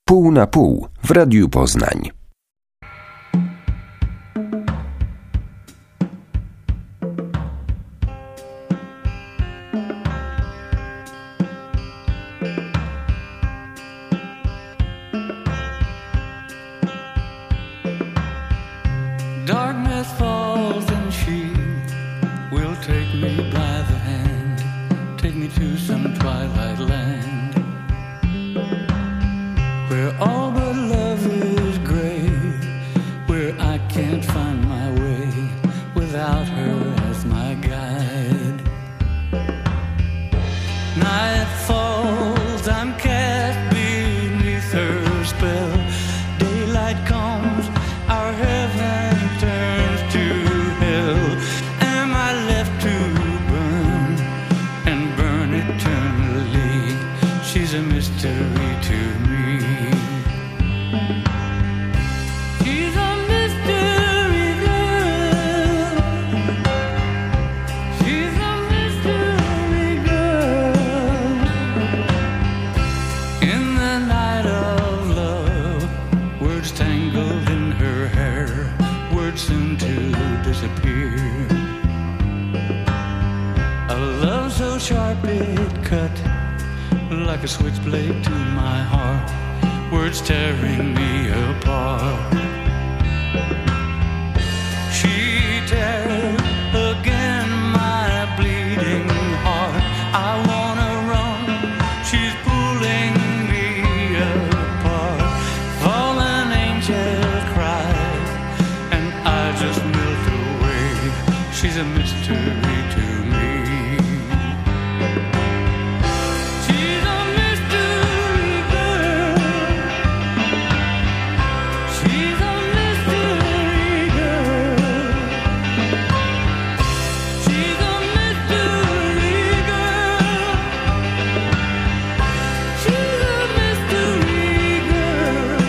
Pół na pół w Radiu Poznań. Darkness falls and she will take me by the hand, take me to some twilight land, where all but love is gray, where I can't find my way without her as my guide. Night falls, I'm cast beneath her spell. Daylight comes, our heaven turns to hell. Am I left to burn and burn eternally? She's a mystery to me. She's a mystery girl. She's a mystery girl. In the night of love, words tangled in her hair, words soon to disappear. A love so sharp it cut like a switchblade to my heart, words tearing me apart. She tears again my bleeding heart. I wanna run, she's pulling me apart. Fallen angel cries, and I just melt away. She's a mystery to me. She's a mystery girl. She's a mystery girl. She's a mystery girl. She's a mystery girl.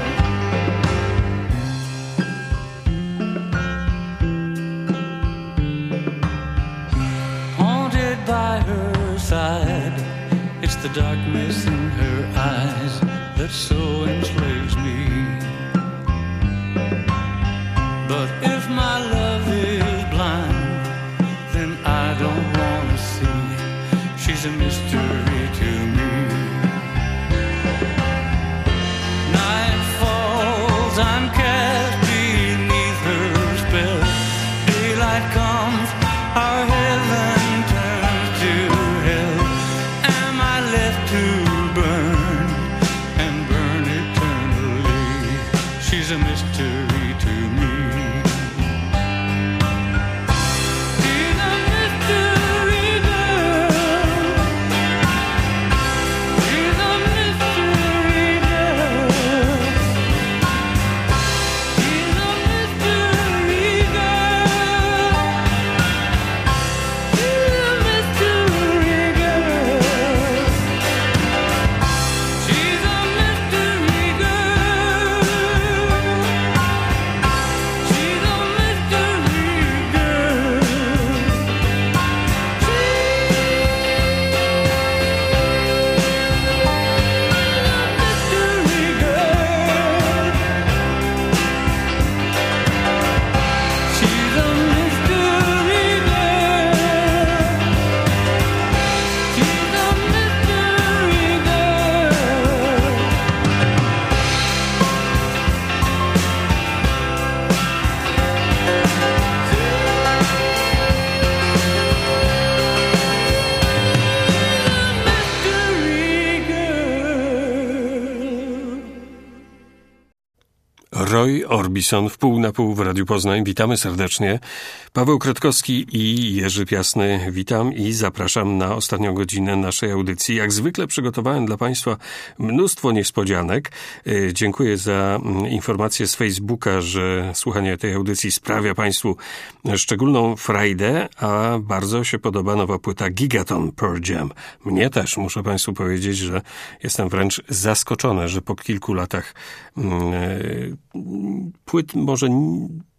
Haunted by her side, it's the darkness in her eyes that so enslaves me. But if my love is blind, then I don't want to see. She's a mystery to me. Night falls, I'm cast beneath her spell. Daylight comes, our heaven turns to hell. Am I left to burn and burn eternally? She's a mystery to me. She's a mystery girl. She's a mystery girl. She's a mystery girl. She's a mystery girl. She's a mystery girl. She's a mystery girl. She's a mystery girl. She's a mystery Roy Orbison w Pół na pół w Radiu Poznań. Witamy serdecznie. Paweł Kretkowski i Jerzy Piasny. Witam i zapraszam na ostatnią godzinę naszej audycji. Jak zwykle przygotowałem dla Państwa mnóstwo niespodzianek. Dziękuję za informację z Facebooka, że słuchanie tej audycji sprawia Państwu szczególną frajdę, a bardzo się podoba nowa płyta Gigaton Pearl Jam. Mnie też, muszę Państwu powiedzieć, że jestem wręcz zaskoczony, że po kilku latach płyt może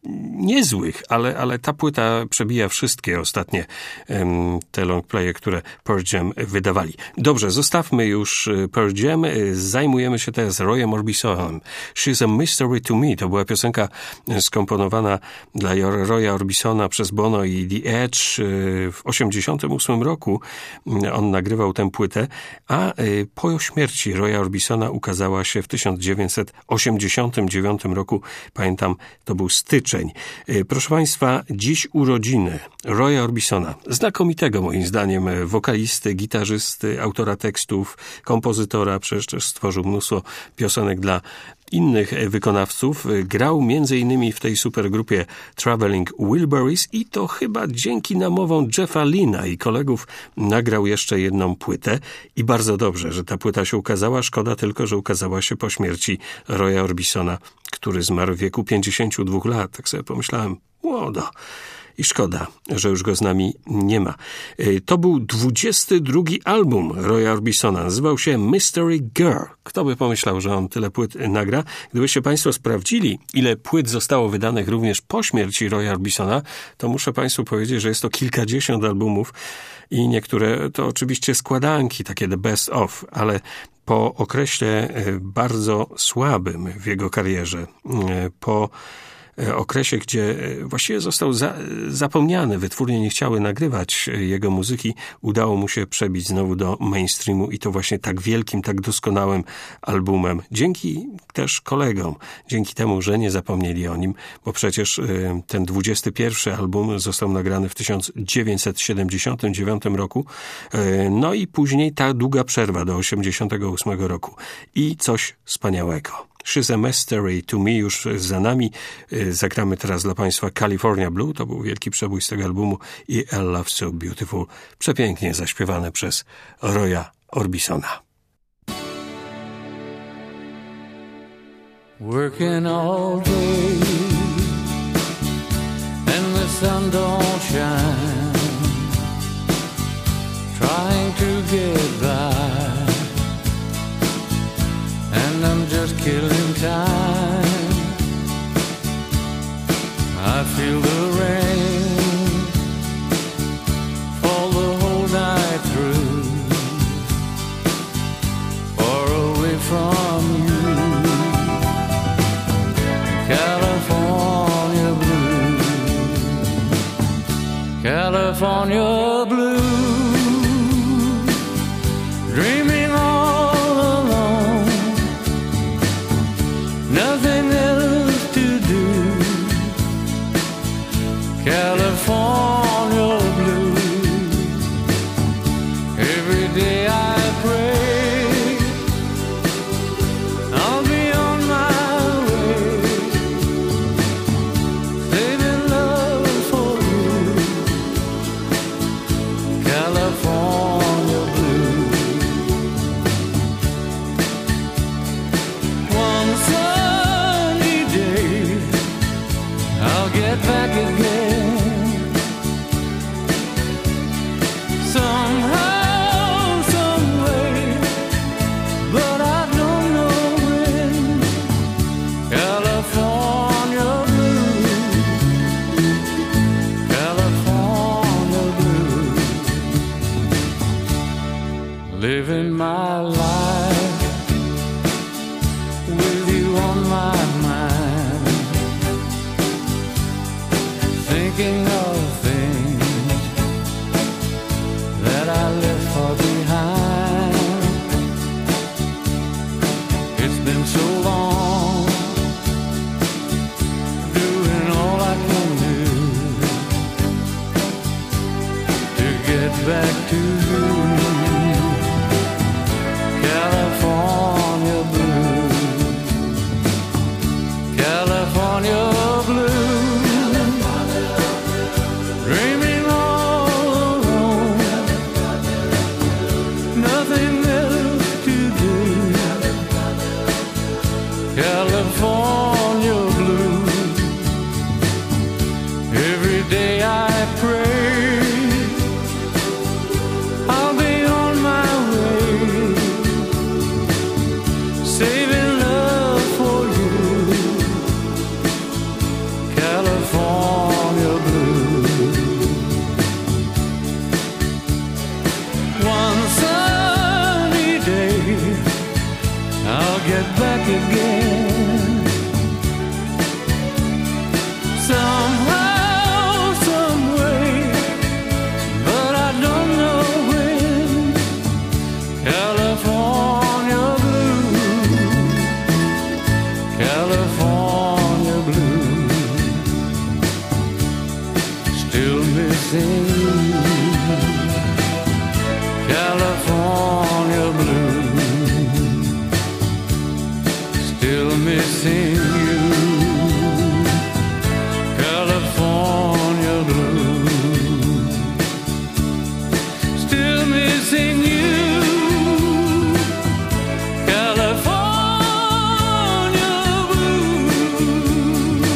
niezłych, ale ta płyta przebija wszystkie ostatnie te longplaye, które Pearl Jam wydawali. Dobrze, zostawmy już Pearl Jam, zajmujemy się teraz Royem Orbisonem. She's a Mystery to Me. To była piosenka skomponowana dla Roya Orbisona przez Bono i The Edge w 1988 roku. On nagrywał tę płytę, a po śmierci Roya Orbisona ukazała się w 1989 roku. Pamiętam, to był styczeń. Proszę Państwa, dziś urodziny Roya Orbisona, znakomitego moim zdaniem wokalisty, gitarzysty, autora tekstów, kompozytora, przecież też stworzył mnóstwo piosenek dla innych wykonawców. Grał m.in. w tej supergrupie Traveling Wilburys i to chyba dzięki namowom Jeffa Lynna i kolegów nagrał jeszcze jedną płytę i bardzo dobrze, że ta płyta się ukazała. Szkoda tylko, że ukazała się po śmierci Roya Orbisona, który zmarł w wieku 52 lat. Tak sobie pomyślałem, młodo. I szkoda, że już go z nami nie ma. To był 22 album Roya Orbisona. Nazywał się Mystery Girl. Kto by pomyślał, że on tyle płyt nagra? Gdybyście Państwo sprawdzili, ile płyt zostało wydanych również po śmierci Roya Orbisona, to muszę Państwu powiedzieć, że jest to kilkadziesiąt albumów i niektóre to oczywiście składanki, takie the best of, ale po okresie bardzo słabym w jego karierze, po okresie, gdzie właściwie został zapomniany, wytwórnie nie chciały nagrywać jego muzyki, udało mu się przebić znowu do mainstreamu i to właśnie tak wielkim, tak doskonałym albumem. Dzięki też kolegom, dzięki temu, że nie zapomnieli o nim, bo przecież ten 21 album został nagrany w 1979 roku, no i później ta długa przerwa do 1988 roku i coś wspaniałego. She's a Mystery to Me już za nami. Zagramy teraz dla Państwa California Blue. To był wielki przebój z tego albumu i A Love So Beautiful. Przepięknie zaśpiewane przez Roya Orbisona. Working all day and the sun don't shine, trying to get by, and I'm just killing time. I feel the rain fall the whole night through, far away from you, California blue, California blue, dreaming all alone, nothing else to do, California blue. Every day I pray I'll be on my way, saving love for you, back again. Somehow, some way, but I don't know when. California blue, California blue, still missing you. California blue, still missing you. California blue, still missing you. California blue.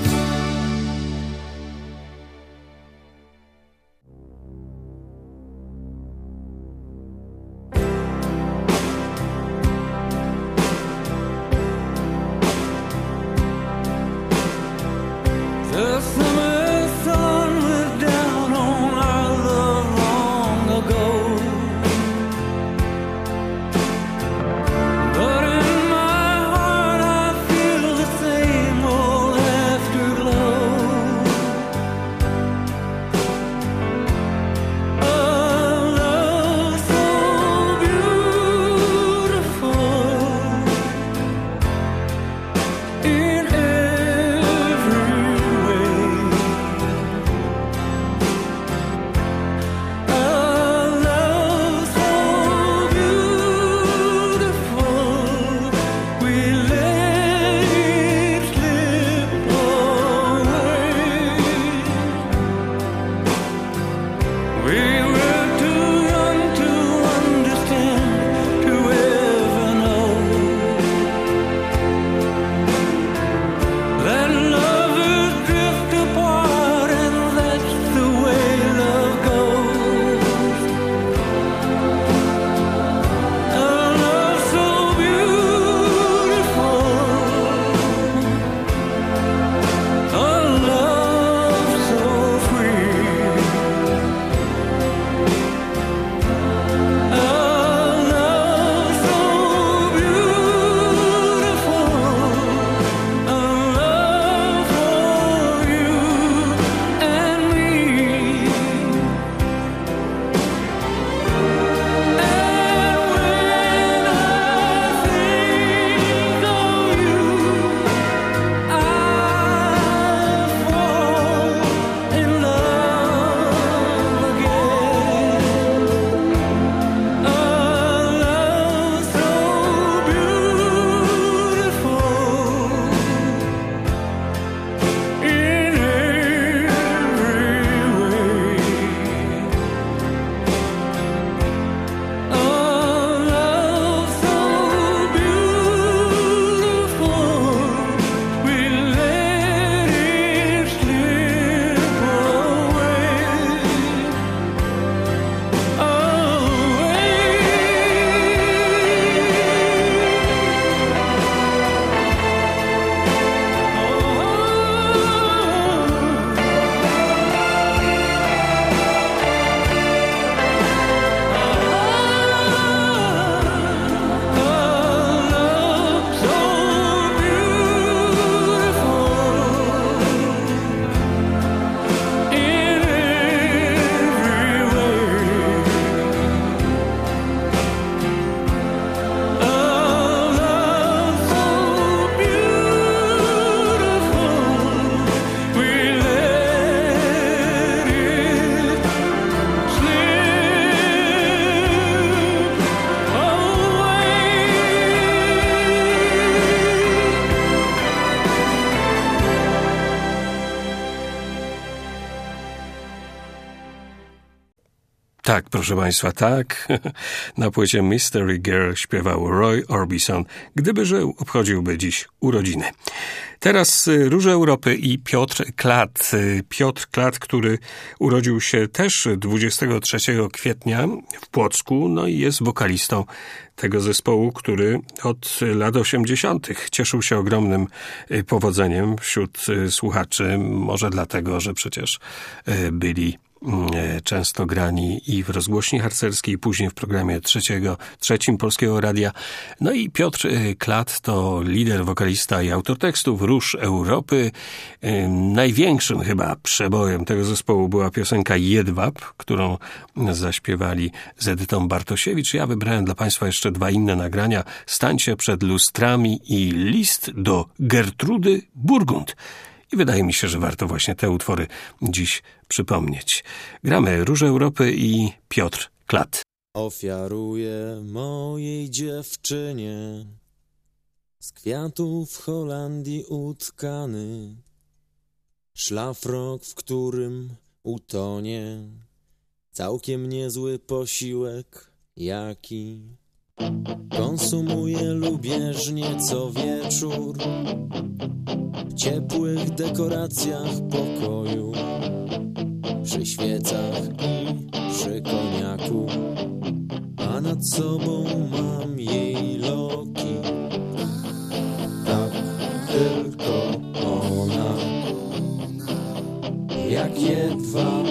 The summer sun went down on our love long ago, but in my heart I feel the same old afterglow. A love so beautiful in every way. A love so beautiful, we let it slip away. We were too young to understand, to ever know that lovers drift apart, and that's the way love goes. A love so beautiful, a love so free, a love so beautiful, a love for you and me. And when I think of you, I fall in love again. A love so beautiful in every way. A love so beautiful, we let it slip away. Tak, proszę Państwa, tak. Na płycie Mystery Girl śpiewał Roy Orbison. Gdyby żył, obchodziłby dziś urodziny. Teraz Róże Europy i Piotr Klat. Piotr Klat, który urodził się też 23 kwietnia w Płocku, no i jest wokalistą tego zespołu, który od lat 80. cieszył się ogromnym powodzeniem wśród słuchaczy. Może dlatego, że przecież byli często grani i w rozgłośni harcerskiej, później w programie trzecim Polskiego Radia. No i Piotr Klat to lider, wokalista i autor tekstów Róż Europy. Największym chyba przebojem tego zespołu była piosenka Jedwab, którą zaśpiewali z Edytą Bartosiewicz. Ja wybrałem dla Państwa jeszcze dwa inne nagrania. Stańcie przed lustrami i List do Gertrudy Burgund. I wydaje mi się, że warto właśnie te utwory dziś przypomnieć. Gramy Róż Europy i Piotr Klat. Ofiaruję mojej dziewczynie z kwiatów w Holandii utkany szlafrok, w którym utonie całkiem niezły posiłek, jaki konsumuję lubieżnie co wieczór w ciepłych dekoracjach pokoju, przy świecach i przy koniaku, a nad sobą mam jej loki. Tak, tylko ona, jak jedwab,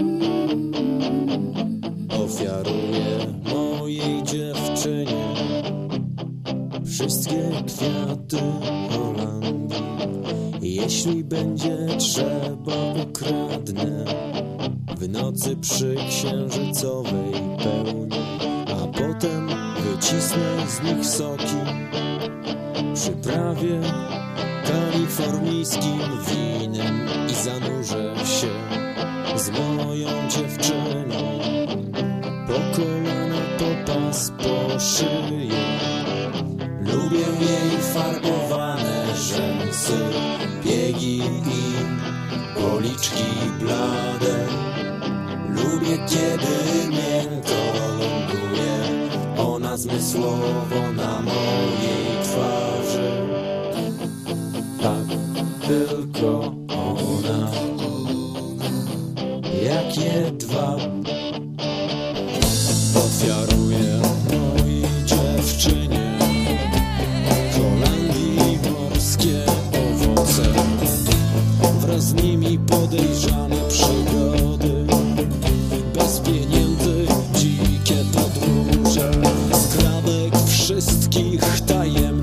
ofiaruję mojej dziewczynie wszystkie kwiaty Holandii. Jeśli będzie trzeba, ukradnę w nocy przy księżycowej pełni, a potem wycisnę z nich soki, przyprawię kalifornijskim winem i zanurzę się z moją dziewczyną po kolana, po pas, po szyję. Lubię jej farbowane rzęsy, biegi i policzki blade. Lubię, kiedy miękko ląduje ona zmysłowo na mojej twarzy. Tak, tylko ona, jak jedwab, ofiaruję mojej dziewczynie Holandii morskie owoce, wraz z nimi podejrzane przygody, bez pieniędzy dzikie podróże, skrawek wszystkich tajemnic.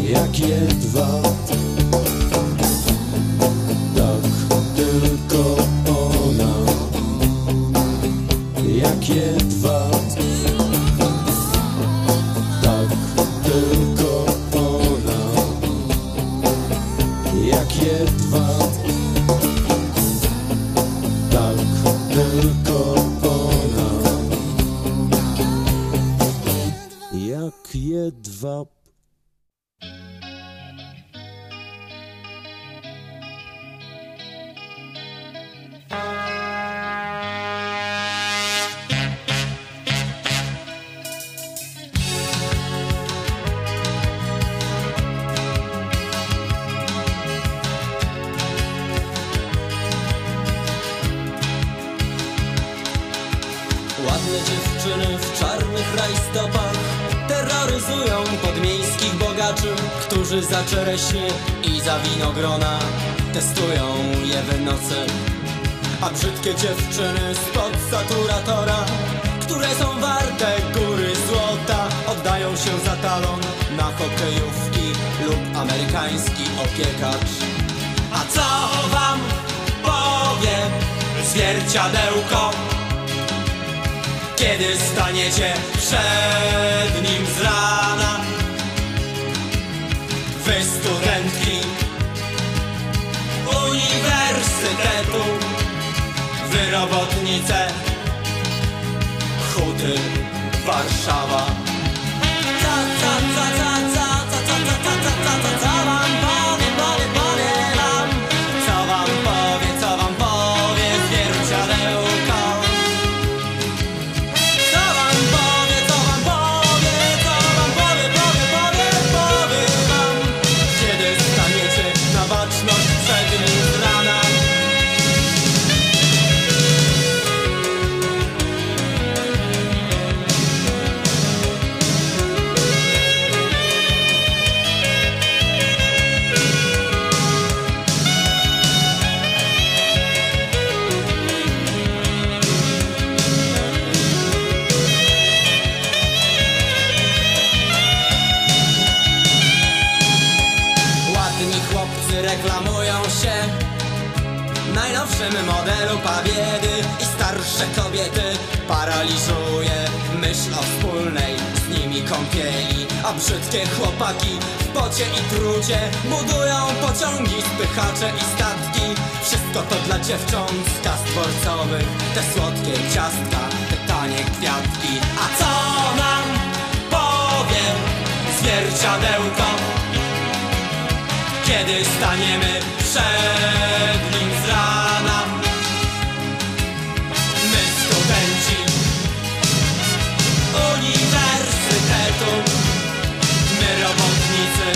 jak jedwab. Tak tylko ona, jak jedwab. Tak tylko ona, jak jedwab. Tak tylko ona, jak jedwab. Ładne dziewczyny w czarnych rajstopach terroryzują podmiejskich bogaczy, którzy za czereśnie i za winogrona testują je w nocy. A brzydkie dziewczyny spod saturatora, które są warte góry złota, oddają się za talon na hokejówki lub amerykański opiekacz. A co wam powie zwierciadełko, kiedy staniecie przed nim z rana? Wy studentki uniwersytetu, wy robotnice Huty Warszawa. Co wam powie, co wam powie zwierciadełko? Co wam powie wam, kiedy staniecie na baczność przed nim z rana? Reklamują się najnowszym modelu pabiedy i starsze kobiety paraliżuje myśl o wspólnej z nimi kąpieli. A brzydkie chłopaki w pocie i trudzie budują pociągi, spychacze i statki. Wszystko to dla dziewcząt z kast dworcowych, te słodkie ciastka, te tanie kwiatki. A co nam powie zwierciadełko, kiedy staniemy przed nim z rana? My studenci uniwersytetu, my robotnicy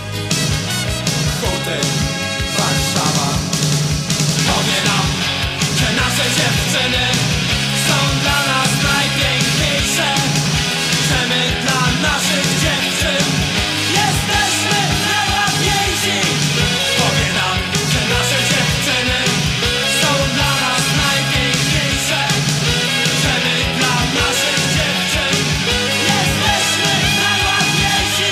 Huty Warszawa. Powie nam, że nasze dziewczyny są dla nas najpiękniejsze, że my dla naszych dziewczyn jesteśmy najładniejsi. Powie nam, że nasze dziewczyny są dla nas najpiękniejsze, że my dla naszych dziewczyn jesteśmy najładniejsi.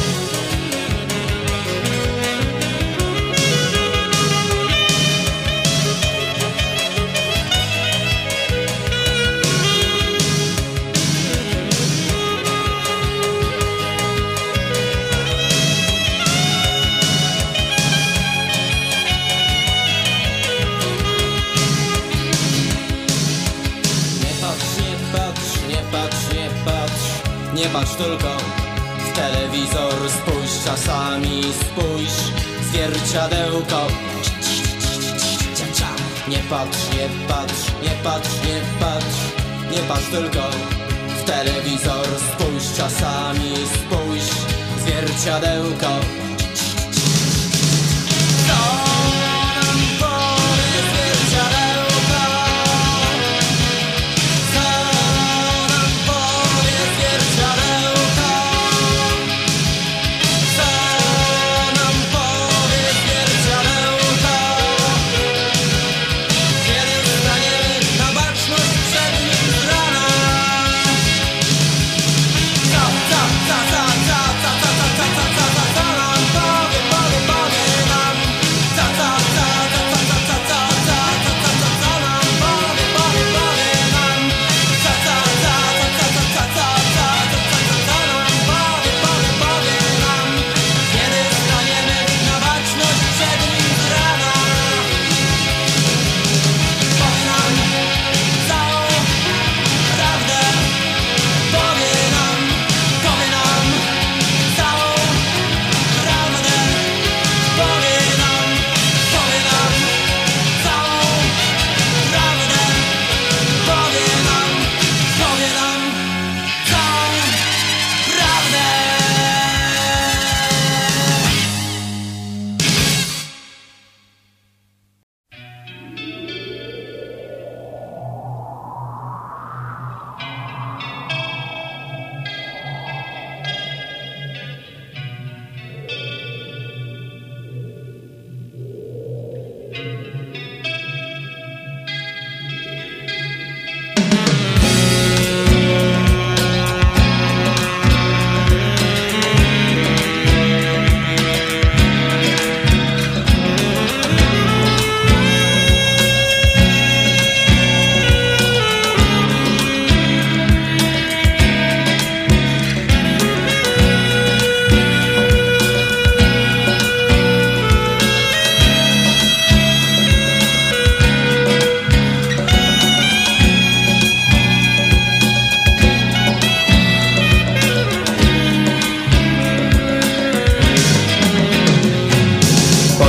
Nie patrz tylko w telewizor, spójrz czasami, spójrz zwierciadełko. Nie patrz, nie patrz, nie patrz, nie patrz, nie patrz tylko w telewizor, spójrz czasami, spójrz zwierciadełko.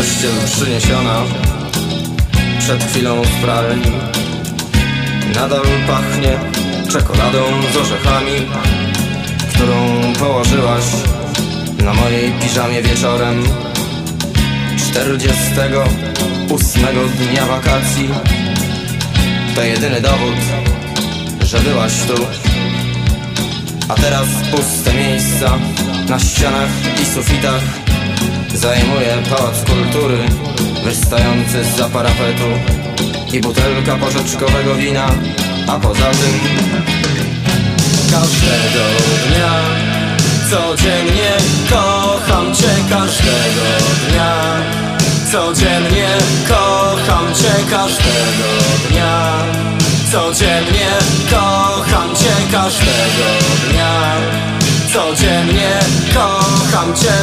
pościel przyniesiona przed chwilą w pralni. Nadal pachnie czekoladą z orzechami, którą położyłaś na mojej piżamie wieczorem 48 dnia wakacji. To jedyny dowód, że byłaś tu. A teraz puste miejsca na ścianach i sufitach zajmuje Pałac Kultury wystający zza parapetu i butelka porzeczkowego wina. A poza tym każdego dnia, codziennie kocham cię. Każdego dnia, codziennie kocham cię. Każdego dnia, codziennie kocham cię. Każdego dnia, codziennie kocham cię.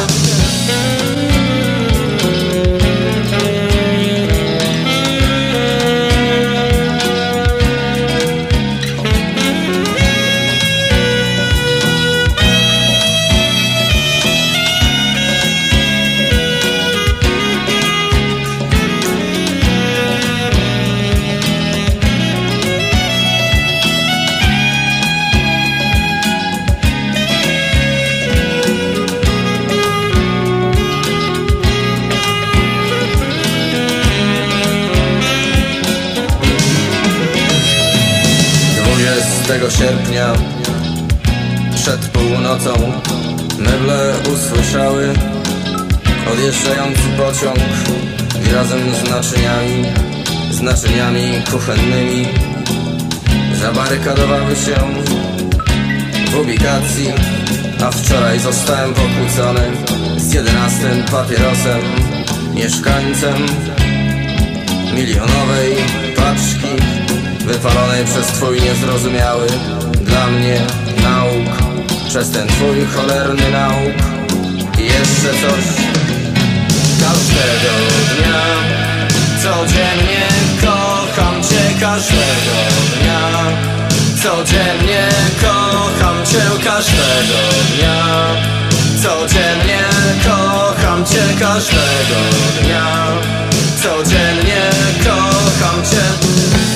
Sierpnia przed północą meble usłyszały odjeżdżający pociąg i razem z naczyniami kuchennymi zabarykadowały się w ubikacji. A wczoraj zostałem pokłócony z 11 papierosem, mieszkańcem milionowej paczki wypalonej przez twój niezrozumiały dla mnie nauk, przez ten twój cholerny nauk. I jeszcze coś. Każdego dnia, codziennie kocham cię. Każdego dnia, codziennie kocham cię. Każdego dnia, codziennie kocham cię. Każdego dnia, codziennie kocham cię.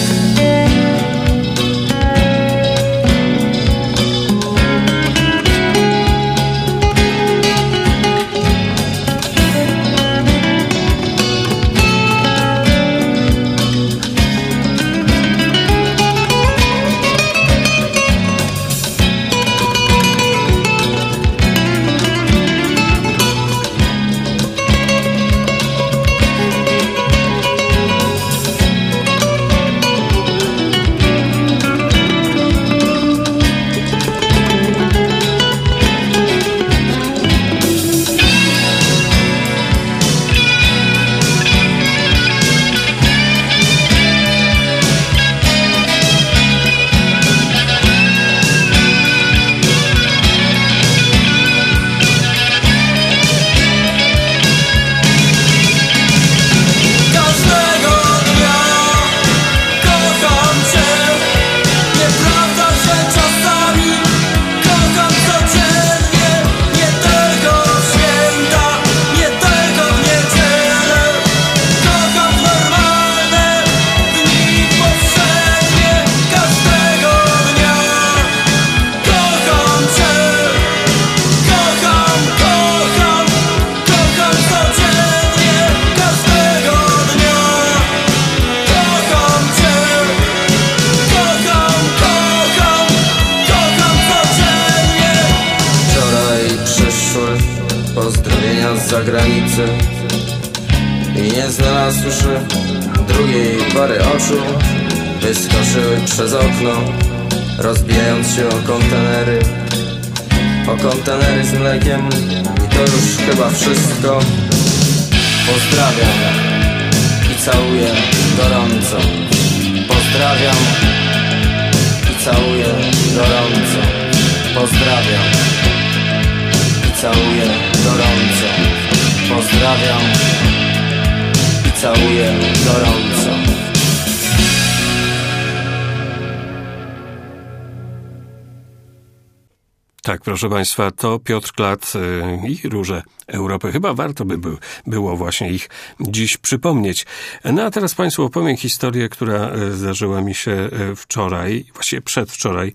z zagranicy i nie znalazłszy drugiej pary oczu, wyskoczyły przez okno, rozbijając się o kontenery z mlekiem. I to już chyba wszystko. Pozdrawiam i całuję gorąco. Pozdrawiam i całuję gorąco. Pozdrawiam i całuję gorąco. Pozdrawiam i całuję gorąco. Tak, proszę Państwa, to Piotr Klat i Róże Europy. Chyba warto by było właśnie ich dziś przypomnieć. No a teraz Państwu opowiem historię, która zdarzyła mi się wczoraj, właściwie przedwczoraj.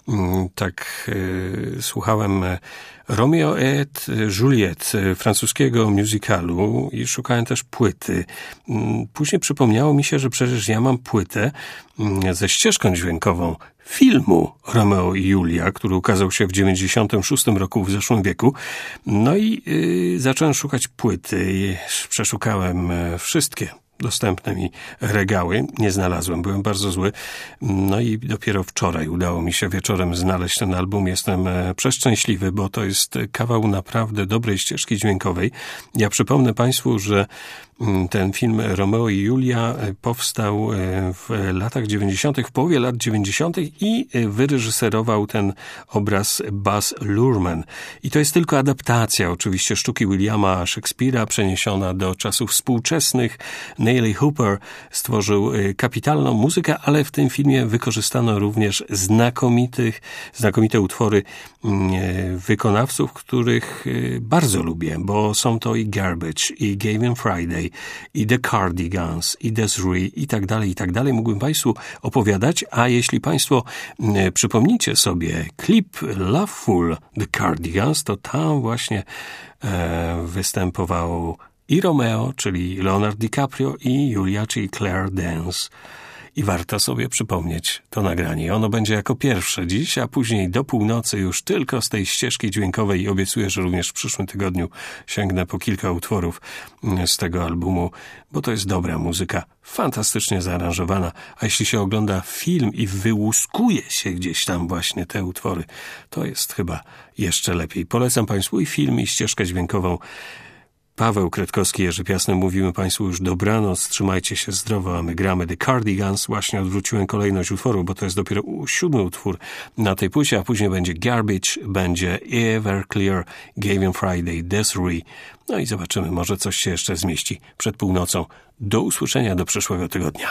Tak słuchałem Romeo et Juliette, francuskiego musicalu i szukałem też płyty. Później przypomniało mi się, że przecież ja mam płytę ze ścieżką dźwiękową filmu Romeo i Julia, który ukazał się w 96 roku w zeszłym wieku. No i zacząłem szukać płyty i przeszukałem wszystkie dostępne mi regały. Nie znalazłem, byłem bardzo zły. No i dopiero wczoraj udało mi się wieczorem znaleźć ten album. Jestem przeszczęśliwy, bo to jest kawał naprawdę dobrej ścieżki dźwiękowej. Ja przypomnę Państwu, że ten film Romeo i Julia powstał w latach 90., w połowie lat 90. i wyreżyserował ten obraz Baz Luhrmann. I to jest tylko adaptacja oczywiście sztuki Williama Shakespeare'a przeniesiona do czasów współczesnych. Neil Hooper stworzył kapitalną muzykę, ale w tym filmie wykorzystano również znakomite utwory wykonawców, których bardzo lubię, bo są to i Garbage, i Gavin Friday, i The Cardigans, i Desiree, i tak dalej. Mógłbym Państwu opowiadać, a jeśli Państwo przypomnicie sobie klip Loveful The Cardigans, to tam właśnie występował i Romeo, czyli Leonardo DiCaprio, i Julia, czyli Claire Danes. I warto sobie przypomnieć to nagranie. Ono będzie jako pierwsze dziś, a później do północy już tylko z tej ścieżki dźwiękowej i obiecuję, że również w przyszłym tygodniu sięgnę po kilka utworów z tego albumu, bo to jest dobra muzyka, fantastycznie zaaranżowana, a jeśli się ogląda film i wyłuskuje się gdzieś tam właśnie te utwory, to jest chyba jeszcze lepiej. Polecam Państwu i film, i ścieżkę dźwiękową. Paweł Kretkowski, Jerzy Piasny, mówimy Państwu już dobranoc, trzymajcie się zdrowo, a my gramy The Cardigans. Właśnie odwróciłem kolejność utworów, bo to jest dopiero 7. utwór na tej płycie, a później będzie Garbage, będzie Everclear, Gavin Friday, Desiree. No i zobaczymy, może coś się jeszcze zmieści przed północą. Do usłyszenia do przyszłego tygodnia.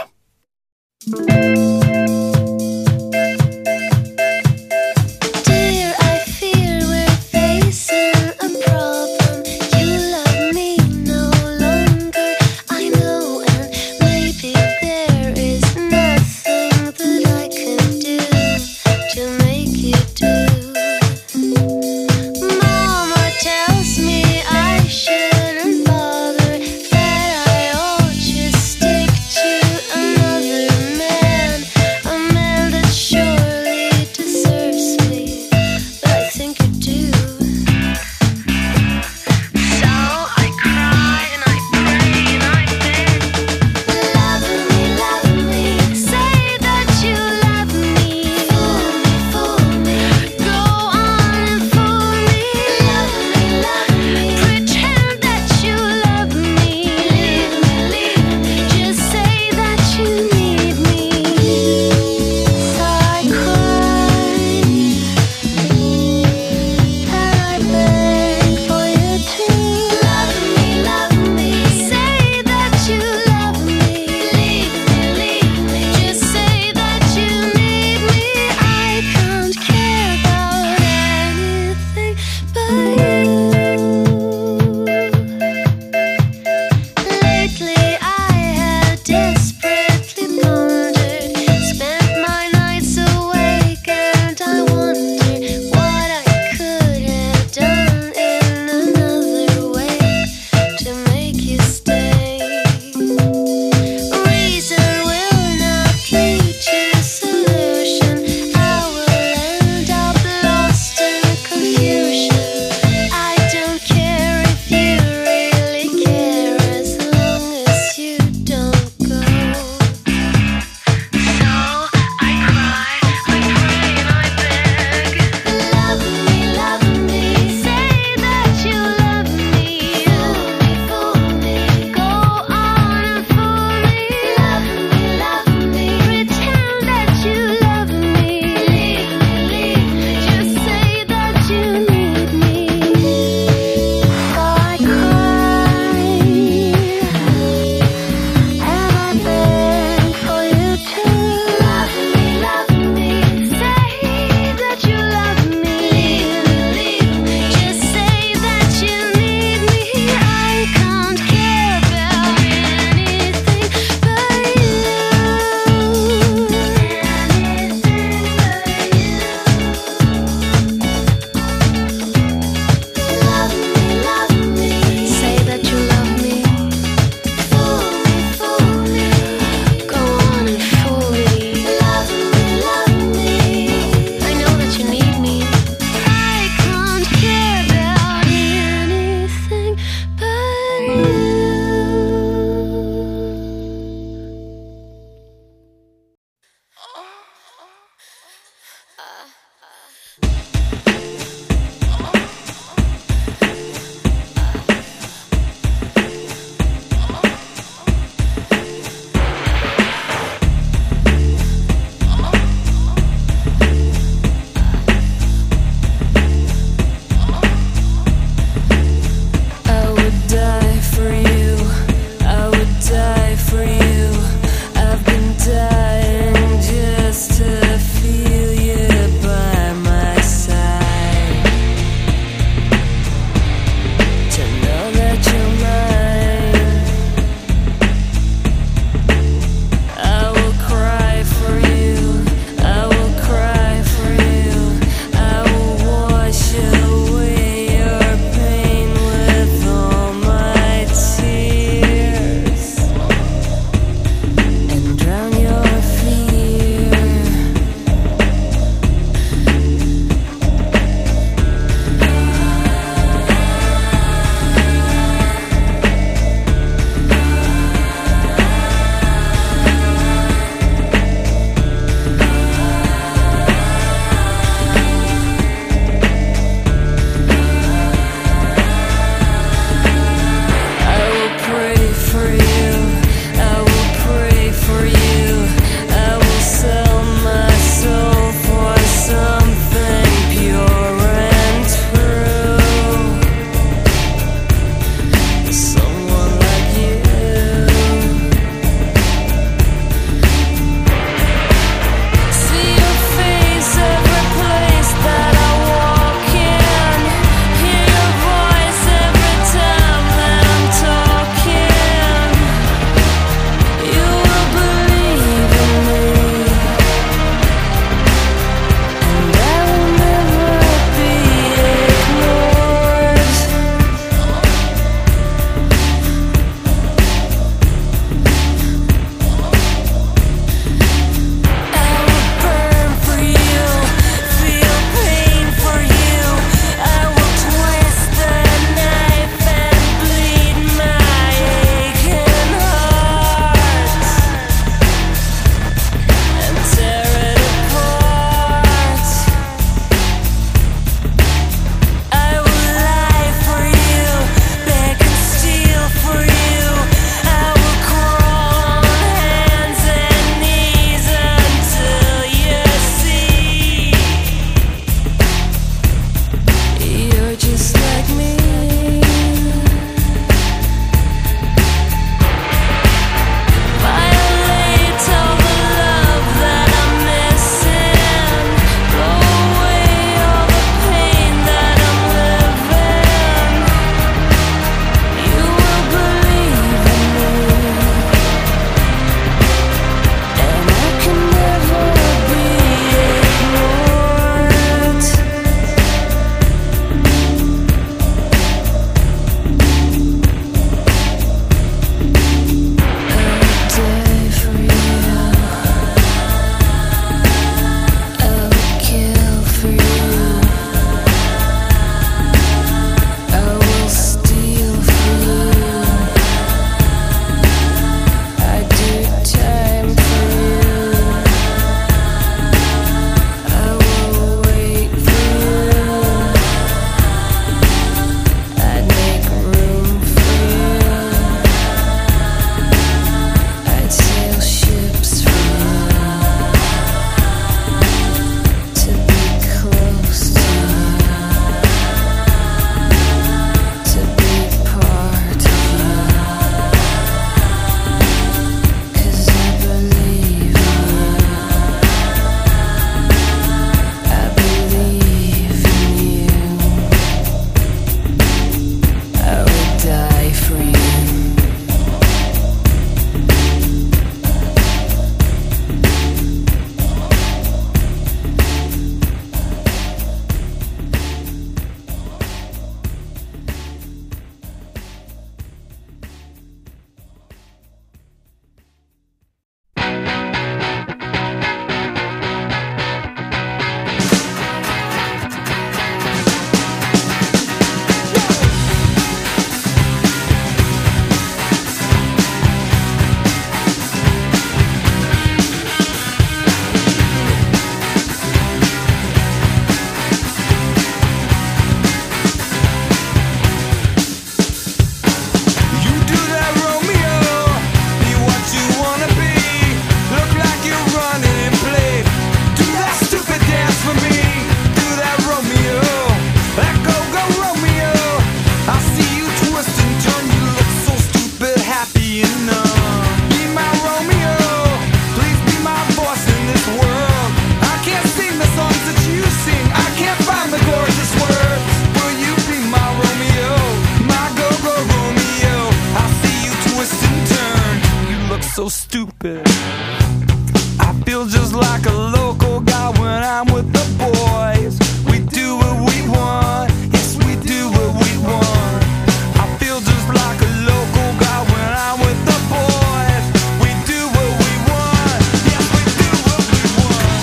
so stupid. I feel just like a local guy when I'm with the boys. We do what we want, yes, we do what we want. I feel just like a local guy when I'm with the boys. We do what we want, yes, we do what we want.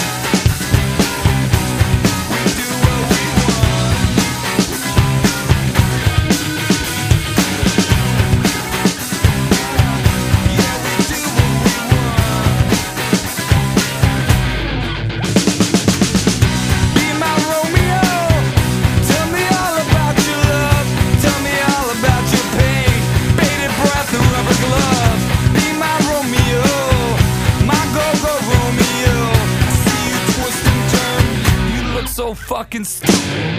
We do what we want. Yeah, we do what we want. Be my Romeo, tell me all about your love, tell me all about your pain, bated breath and rubber gloves. Be my Romeo, my go-go Romeo. I see you twist and turn, you look so fucking stupid.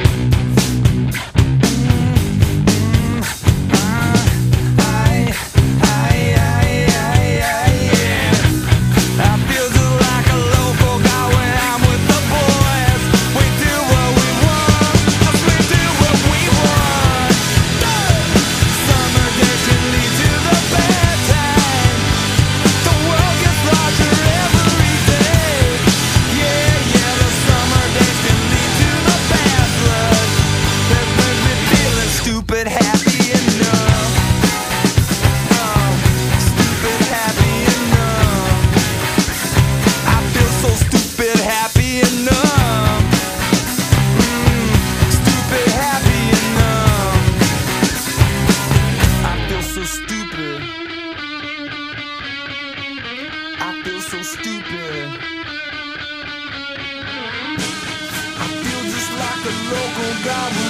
I feel just like a local guy when I'm with the boys. We do what we want, yes, we do what we want. Summer days can lead to the bad time. The world gets larger every day. Yeah, yeah, the summer days can lead to the bad blood that makes me feeling stupid happy enough. Stupid happy enough. I feel so stupid happy enough. Stupid happy enough. I feel so stupid. I feel so stupid. I feel just like a local guy.